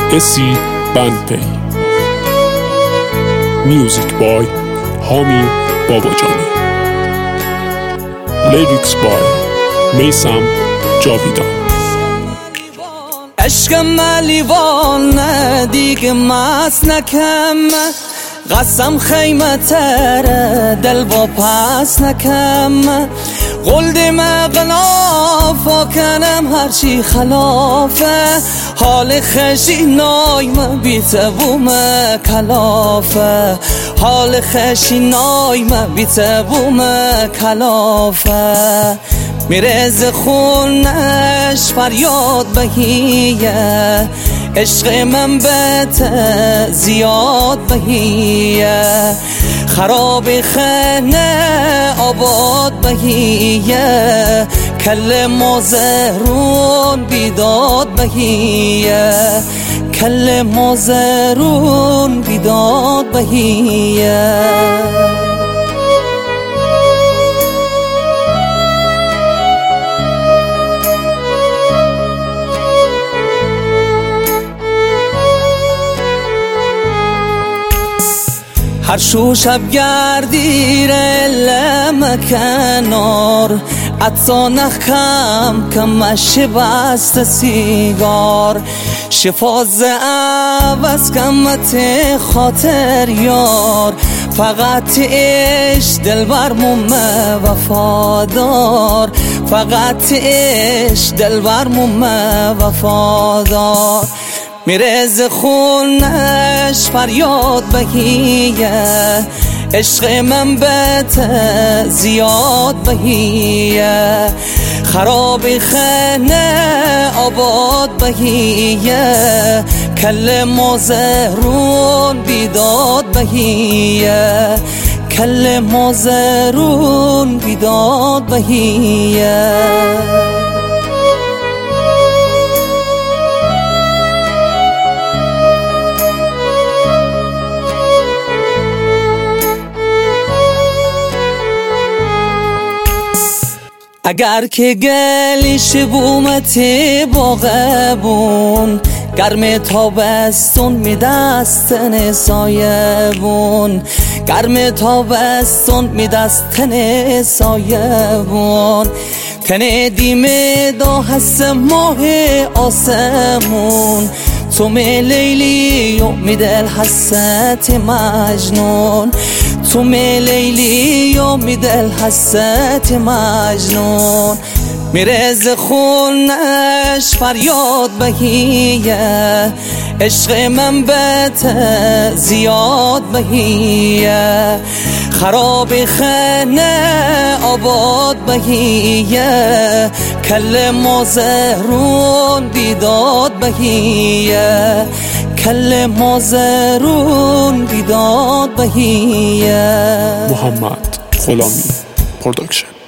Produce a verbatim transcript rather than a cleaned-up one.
اسی بندپی. میوزیک بای حامی باباجانی. لیریکس بای میثم جاویدان. عشقم لیوان نه دیگه مست نکم، قسم خیمه تره دل با پس نکم، قلد مغلافا کنم هرچی خلافه، حال خشی نایم بیته بوم کلافه، حال خشی نایم بیته بوم کلافه، میرز خونش فریاد بهیه، عشق من بهت زیاد بهیه، خراب خانه آباد بهیه، کل مازرون بیداد بهیه، کل مازرون بیداد بهیه. هر شو شب گردیر لم کنار، عطا نخم کمش بست سیگار، شفاز عوض کمت خاطر یار، فقط عشق دل برموم وفادار، فقط عشق دل برموم وفادار، میرز خونش فریاد بهیه، عشق من بهت زیاد بهیه، خراب خانه آباد بهیه، کل مازرون بیداد بهیه، کل مازرون بیداد بهیه. اگر که گلیش بومت باغبون، گرم تابستون میدستن سایبون، گرم تابستون میدستن سایبون، تن دیمه دا هست ماه آسمون، تو می لیلی و می دل حست مجنون، تو می لیلی و می دل حست مجنون، میرز خونش فریاد بهیه، عشق من بهت زیاد بهیه، خراب خانه آباد بهیه، کل مازرون بیداد بهیه، کل مازرون بیداد بهیه. محمد غلامی پروداکشن.